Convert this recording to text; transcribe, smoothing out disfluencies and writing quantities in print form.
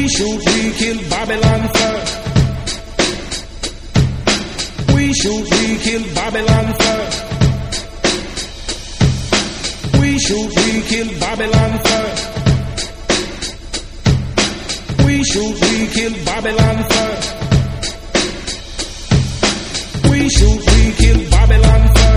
shoot, we kill Babylon first. We shoot, we kill Babylon first. We shoot, we kill Babylon first. We shoot, we kill Babylon first. We shoot, we kill Babylon first.